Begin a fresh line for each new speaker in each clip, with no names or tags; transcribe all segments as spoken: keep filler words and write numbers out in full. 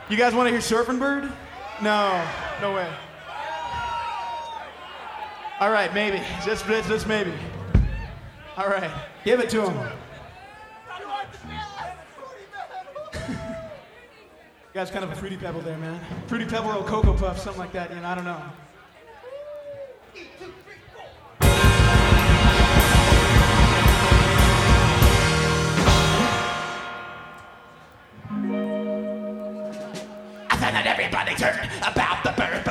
You guys want to hear Surfing Bird? No, no way. All right, maybe. Just, just maybe. All right, give it to him. You guys kind of a Fruity Pebble there, man. Fruity Pebble or Cocoa Puff, something like that, you know, I don't know.
I said that everybody turn about the bird.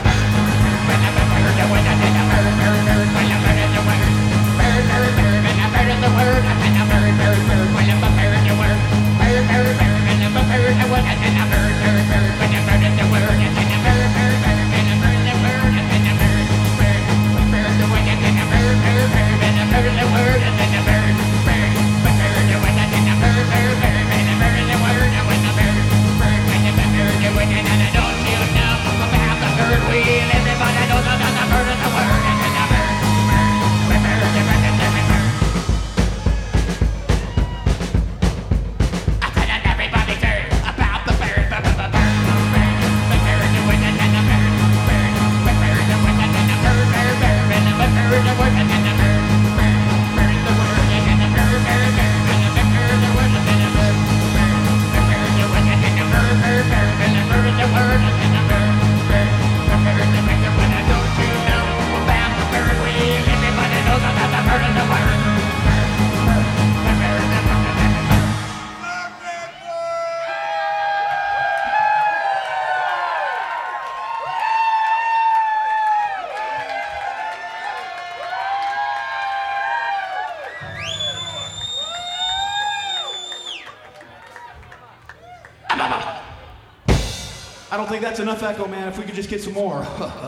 I don't think that's enough echo, man. If we could just get some more.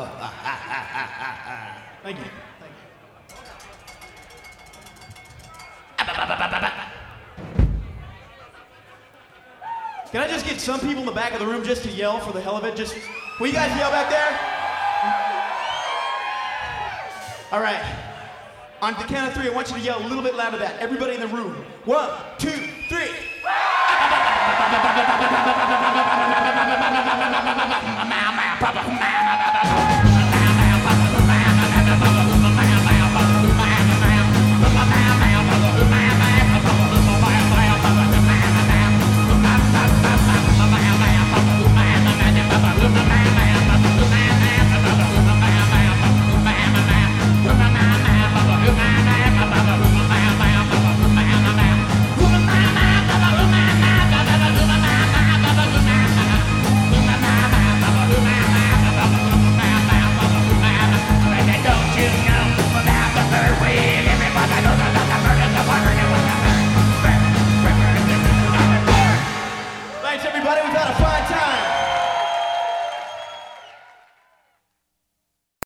Thank you. Thank you. Can I just get some people in the back of the room just to yell for the hell of it? Just, will you guys yell back there? All right. On the count of three, I want you to yell a little bit louder than that. Everybody in the room. One, two, three. Thanks, everybody. We've had a fun